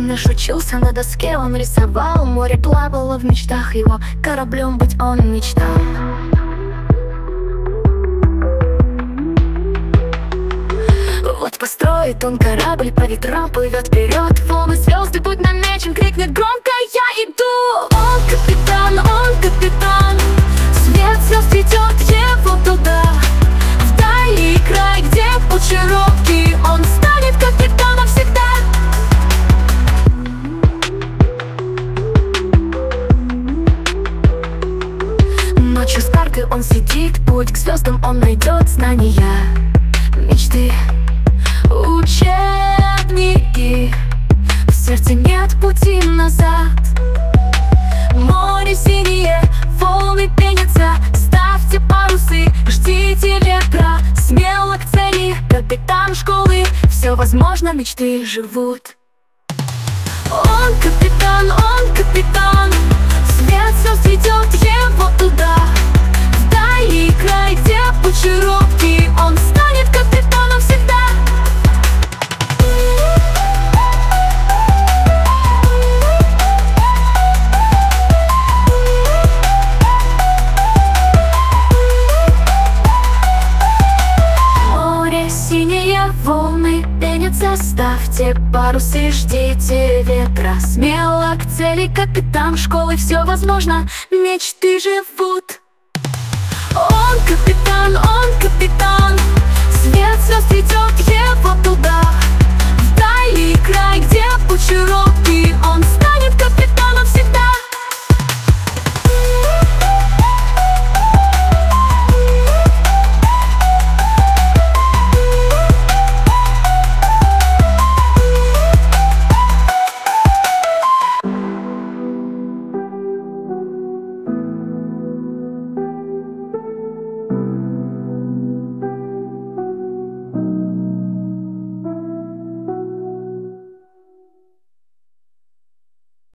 наш учился на доске, он рисовал. Море плавало в мечтах его, кораблем быть он мечтал. Вот построит он корабль, по ветрам плывет вперед. Волны, звезды, путь намечен, крикнет громко: я иду! Он капитан, свет звезд ведет его туда. Вдали край, где путь широкий, он станет капитаном всегда. Ночью с картой он сидит, путь к звездам он найдет. Знания, мечты, учебники, в сердце нет пути назад. Море синее, волны пенятся, ставьте парусы, ждите ветра. Смело к цели, капитан школы, все возможно, мечты живут. Он капитан, свет звезд ведет его туда. Вдали край, где путь широкий, он станет капитаном всегда. Синие волны пенятся, ставьте парусы, ждите ветра. Смело к цели, капитан школы, все возможно, мечты живут. Он капитан,